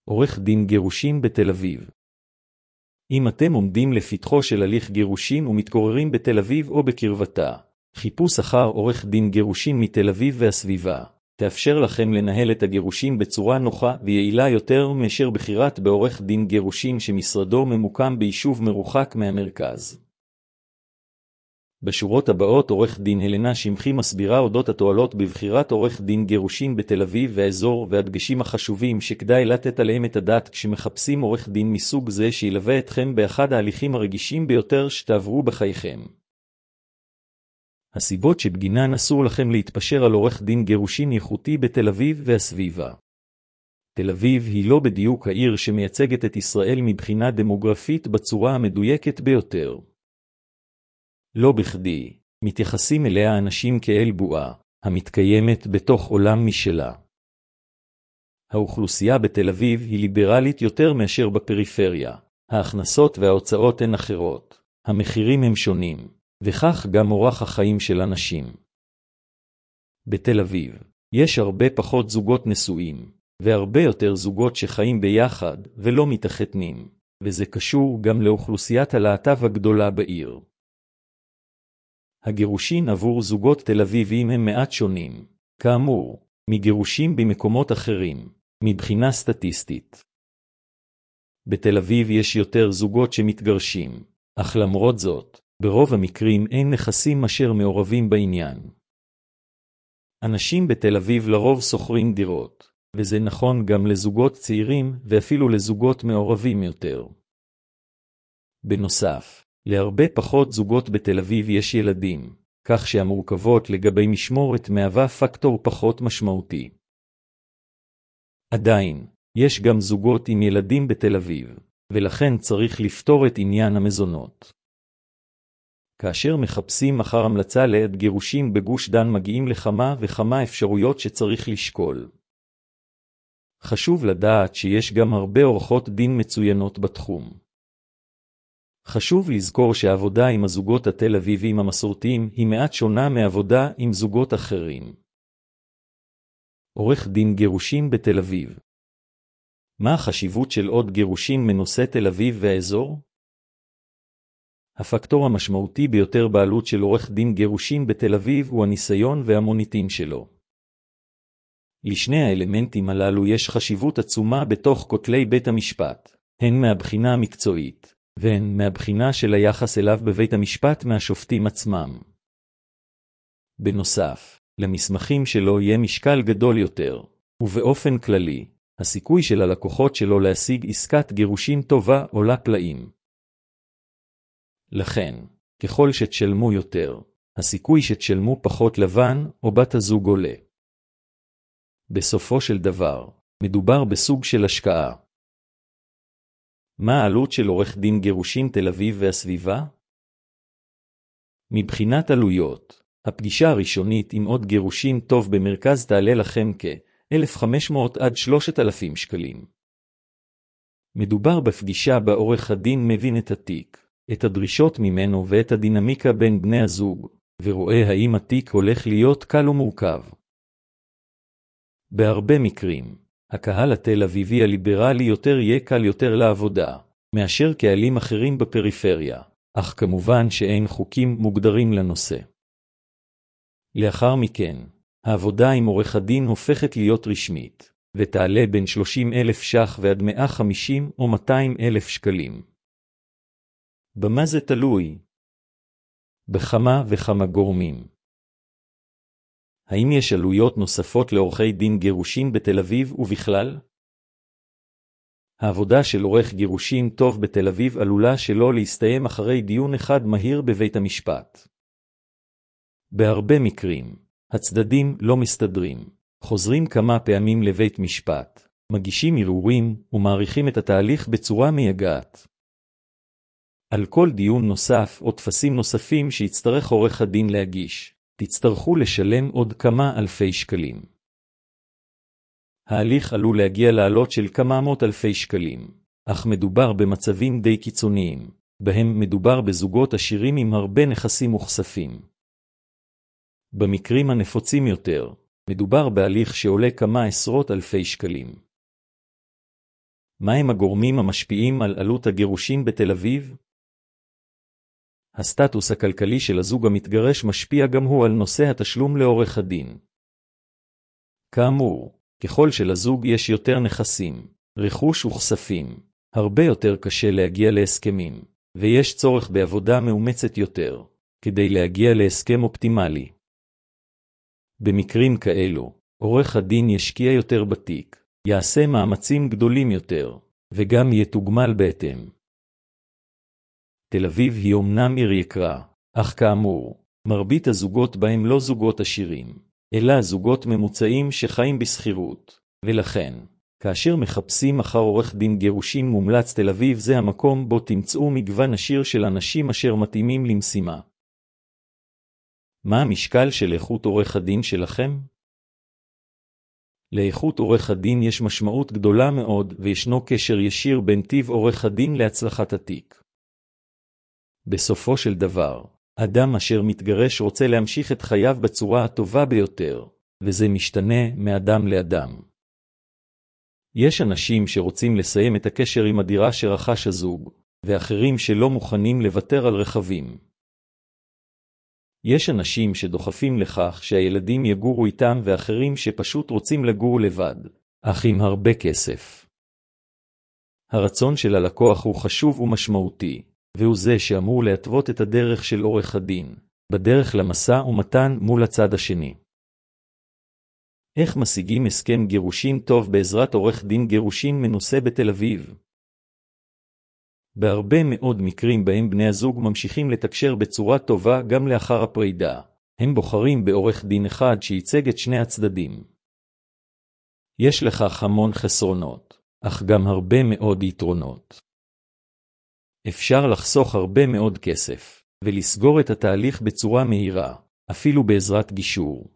עורך דין גירושין בתל אביב. אם אתם עומדים לפתחו של הליך גירושין ומתגוררים בתל אביב או בקרבתה, חיפוש אחר עורך דין גירושין מתל אביב והסביבה, תאפשר לכם לנהל את הגירושין בצורה נוחה ויעילה יותר מאשר בחירת בעורך דין גירושין שמשרדו ממוקם ביישוב מרוחק מהמרכז. בשורות הבאות עורך דין הלנה שמחי מסבירה אודות התועלות בבחירת עורך דין גירושין בתל אביב והאזור והדגשים החשובים שכדאי לתת עליהם את הדעת כשמחפשים עורך דין מסוג זה שילווה אתכם באחד ההליכים הרגישים ביותר שתעברו בחייכם. הסיבות שבגינן אסור לכם להתפשר על עורך דין גירושין איכותי בתל אביב והסביבה. תל אביב היא לא בדיוק העיר שמייצגת את ישראל מבחינה דמוגרפית בצורה המדויקת ביותר. לא בכדי, מתייחסים אליה אנשים כאל בועה, המתקיימת בתוך עולם משלה. האוכלוסייה בתל אביב היא ליברלית יותר מאשר בפריפריה, ההכנסות וההוצאות הן אחרות, המחירים הם שונים, וכך גם אורח החיים של אנשים. בתל אביב, יש הרבה פחות זוגות נשואים, והרבה יותר זוגות שחיים ביחד ולא מתחתנים, וזה קשור גם לאוכלוסיית הלהט"ב הגדולה בעיר. הגירושין עבור זוגות תל אביביים הם מעט שונים, כאמור, מגירושים במקומות אחרים, מבחינה סטטיסטית. בתל אביב יש יותר זוגות שמתגרשים, אך למרות זאת, ברוב המקרים אין נכסים אשר מעורבים בעניין. אנשים בתל אביב לרוב שוכרים דירות, וזה נכון גם לזוגות צעירים ואפילו לזוגות מעורבים יותר. בנוסף, להרבה פחות זוגות בתל אביב יש ילדים, כך שהמורכבות לגבי משמורת מהווה פקטור פחות משמעותי. עדיין, יש גם זוגות עם ילדים בתל אביב, ולכן צריך לפתור את עניין המזונות. כאשר מחפשים אחר המלצה לעת גירושים בגוש דן מגיעים לכמה וכמה אפשרויות שצריך לשקול. חשוב לדעת שיש גם הרבה עורכות דין מצוינות בתחום. חשוב לזכור שהעבודה עם הזוגות התל אביביים המסורתיים היא מעט שונה מעבודה עם זוגות אחרים. עורך דין גירושין בתל אביב. מה החשיבות של עוד גירושין מנושא תל אביב והאזור? הפקטור המשמעותי ביותר בעלות של עורך דין גירושין בתל אביב הוא הניסיון והמוניטין שלו. לשני האלמנטים הללו יש חשיבות עצומה בתוך כותלי בית המשפט, הן מהבחינה המקצועית, והן מהבחינה של היחס אליו בבית המשפט מהשופטים עצמם. בנוסף, למסמכים שלו יהיה משקל גדול יותר, ובאופן כללי, הסיכוי של הלקוחות שלו להשיג עסקת גירושין טובה עולה פלאים. לכן, ככל שתשלמו יותר, הסיכוי שתשלמו פחות לבן או בת הזוג עולה. בסופו של דבר, מדובר בסוג של השקעה. מה העלות של עורך דין גירושין תל אביב והסביבה? מבחינת עלויות, הפגישה הראשונית עם עוד גירושין טוב במרכז תעלה לכם כ-1,500 עד 3,000 שקלים. מדובר בפגישה בה עורך הדין מבין את התיק, את הדרישות ממנו ואת הדינמיקה בין בני הזוג, ורואה האם התיק הולך להיות קל ומורכב. בהרבה מקרים, הקהל התל אביבי הליברלי יותר יהיה קל יותר לעבודה, מאשר קהלים אחרים בפריפריה, אך כמובן שאין חוקים מוגדרים לנושא. לאחר מכן, העבודה עם עורך הדין הופכת להיות רשמית, ותעלה בין 30,000 ש"ח ועד 150 או 200,000 שקלים. במה זה תלוי? בכמה וכמה גורמים. האם יש עלויות נוספות לעורכי דין גירושין בתל אביב ובכלל? העבודה של עורך גירושין טוב בתל אביב עלולה שלא להסתיים אחרי דיון אחד מהיר בבית המשפט. בהרבה מקרים, הצדדים לא מסתדרים, חוזרים כמה פעמים לבית משפט, מגישים ערעורים ומעריכים את התהליך בצורה מייגעת. על כל דיון נוסף או טפסים נוספים שיצטרך עורך הדין להגיש, תצטרכו לשלם עוד כמה אלפי שקלים. ההליך עלול להגיע לעלות של כמה מאות אלפי שקלים, אך מדובר במצבים די קיצוניים, בהם מדובר בזוגות עשירים עם הרבה נכסים מוכספים. במקרים הנפוצים יותר, מדובר בהליך שעולה כמה עשרות אלפי שקלים. מהם הגורמים המשפיעים על עלות הגירושין בתל אביב? הסטטוס הכלכלי של הזוג המתגרש משפיע גם הוא על נושא התשלום לעורך הדין. כאמור, ככל שלזוג יש יותר נכסים, רכוש וכספים, הרבה יותר קשה להגיע להסכמים, ויש צורך בעבודה מאומצת יותר, כדי להגיע להסכם אופטימלי. במקרים כאלו, עורך הדין ישקיע יותר בתיק, יעשה מאמצים גדולים יותר, וגם יתוגמל בהתאם. תל אביב היא אומנם עיר יקרה, אך כאמור, מרבית הזוגות בהם לא זוגות עשירים, אלא זוגות ממוצעים שחיים בסחירות, ולכן, כאשר מחפשים אחר עורך דין גירושין מומלץ, תל אביב זה המקום בו תמצאו מגוון עשיר של אנשים אשר מתאימים למשימה. מה המשקל של איכות עורך הדין שלכם? לאיכות עורך הדין יש משמעות גדולה מאוד, וישנו קשר ישיר בין טיב עורך הדין להצלחת התיק. בסופו של דבר, אדם אשר מתגרש רוצה להמשיך את חייו בצורה הטובה ביותר, וזה משתנה מאדם לאדם. יש אנשים שרוצים לסיים את הקשר עם הדירה שרכש הזוג, ואחרים שלא מוכנים לוותר על רכבים. יש אנשים שדוחפים לכך שהילדים יגורו איתם, ואחרים שפשוט רוצים לגור לבד, אך עם הרבה כסף. הרצון של הלקוח הוא חשוב ומשמעותי, והוא זה שאמור להתוות את הדרך של עורך הדין, בדרך למשא ומתן מול הצד השני. איך משיגים הסכם גירושין טוב בעזרת עורך דין גירושין מנוסה בתל אביב? בהרבה מאוד מקרים בהם בני הזוג ממשיכים לתקשר בצורה טובה גם לאחר הפרידה, הם בוחרים בעורך דין אחד שייצג את שני הצדדים. יש לכך המון חסרונות, אך גם הרבה מאוד יתרונות. אפשר לחסוך הרבה מאוד כסף, ולסגור את התהליך בצורה מהירה, אפילו בעזרת גישור.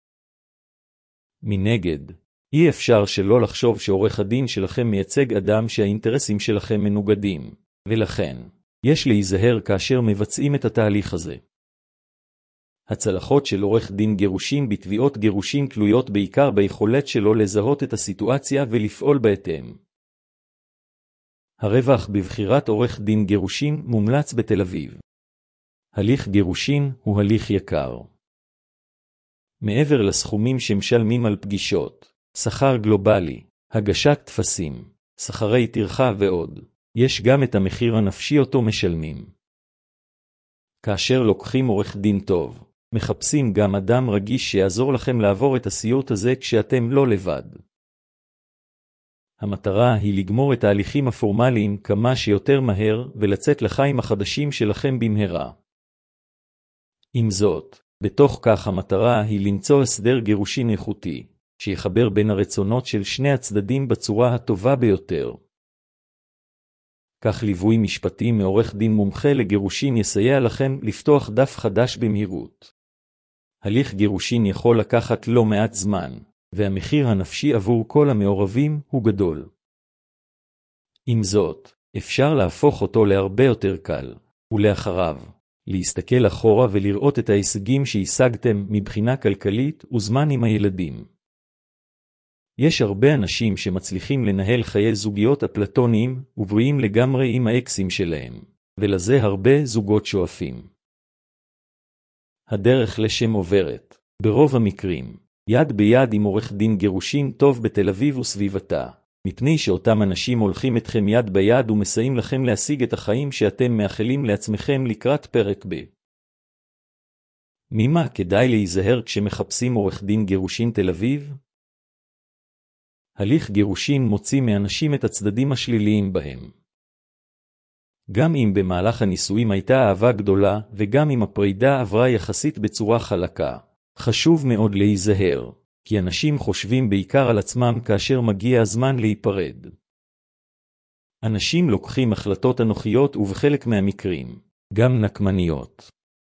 מנגד, אי אפשר שלא לחשוב שעורך הדין שלכם מייצג אדם שהאינטרסים שלכם מנוגדים, ולכן, יש להיזהר כאשר מבצעים את התהליך הזה. הצלחות של עורך דין גירושין בתביעות גירושין תלויות בעיקר ביכולת שלו לזהות את הסיטואציה ולפעול בהתאם. הרווח בבחירת עורך דין גירושין מומלץ בתל אביב. הליך גירושין הוא הליך יקר. מעבר לסכומים שמשלמים על פגישות, שכר גלובלי, הגשת טפסים, שכרי טרחה ועוד, יש גם את המחיר הנפשי אותו משלמים. כאשר לוקחים עורך דין טוב, מחפשים גם אדם רגיש שיעזור לכם לעבור את הסיוט הזה כשאתם לא לבד. המטרה היא לגמור את ההליכים הפורמליים כמה שיותר מהר ולצאת לחיים החדשים שלכם במהרה. עם זאת, בתוך כך המטרה היא למצוא הסדר גירושין איכותי, שיחבר בין הרצונות של שני הצדדים בצורה הטובה ביותר. כך ליווי משפטי מעורך דין מומחה לגירושין יסייע לכם לפתוח דף חדש במהירות. הליך גירושין יכול לקחת לא מעט זמן, והמחיר הנפשי עבור כל המעורבים הוא גדול. עם זאת, אפשר להפוך אותו להרבה יותר קל, ולאחריו, להסתכל אחורה ולראות את ההישגים שהשגתם מבחינה כלכלית וזמן עם הילדים. יש הרבה אנשים שמצליחים לנהל חיי זוגיות אפלטוניים ובריאים לגמרי עם האקסים שלהם, ולזה הרבה זוגות שואפים. הדרך לשם עוברת, ברוב המקרים, יד ביד עם עורך דין גירושין טוב בתל אביב וסביבתה, מפני שאותם אנשים הולכים אתכם יד ביד ומסייעים לכם להשיג את החיים שאתם מאחלים לעצמכם לקראת פרק ב'. ממה כדאי להיזהר כשמחפשים עורך דין גירושין תל אביב? הליך גירושין מוציא מאנשים את הצדדים השליליים בהם. גם אם במהלך הנישואים הייתה אהבה גדולה, וגם אם הפרידה עברה יחסית בצורה חלקה, חשוב מאוד להיזהר, כי אנשים חושבים בעיקר על עצמם כאשר מגיע הזמן להיפרד. אנשים לוקחים החלטות אנוכיות ובחלק מהמקרים, גם נקמניות.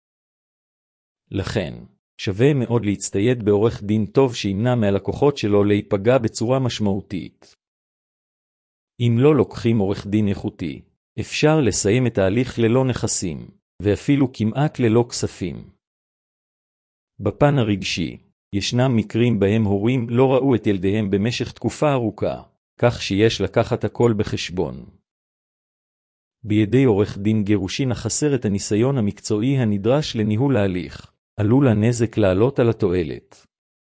לכן, שווה מאוד להצטייד בעורך דין טוב שימנע מהלקוחות שלו להיפגע בצורה משמעותית. אם לא לוקחים עורך דין איכותי, אפשר לסיים את ההליך ללא נכסים, ואפילו כמעט ללא כספים. בפן הרגשי, ישנם מקרים בהם הורים לא ראו את ילדיהם במשך תקופה ארוכה, כך שיש לקחת הכל בחשבון. בידי עורך דין גירושין החסר את הניסיון המקצועי הנדרש לניהול ההליך, עלול הנזק לעלות על התועלת.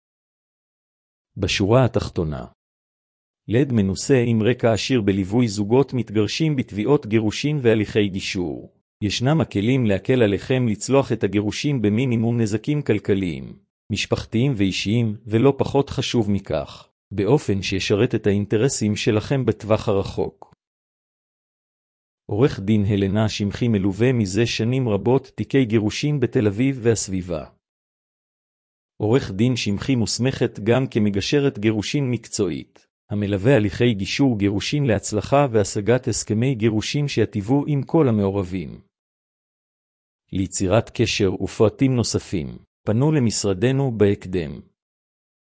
בשורה התחתונה, לד מנוסה עם רקע עשיר בליווי זוגות מתגרשים בתביעות גירושין והליכי גישור. ישנם הכלים להקל עליכם לצלוח את הגירושין במינימום נזקים כלכליים, משפחתיים ואישיים, ולא פחות חשוב מכך, באופן שישרת את האינטרסים שלכם בטווח הרחוק. עורך דין הלנה שמחי מלווה מזה שנים רבות תיקי גירושין בתל אביב והסביבה. עורך דין שמחי מוסמכת גם כמגשרת גירושין מקצועית, המלווה הליכי גישור גירושין להצלחה והשגת הסכמי גירושין שיטיבו עם כל המעורבים. ליצירת קשר ופרטים נוספים, פנו למשרדנו בהקדם.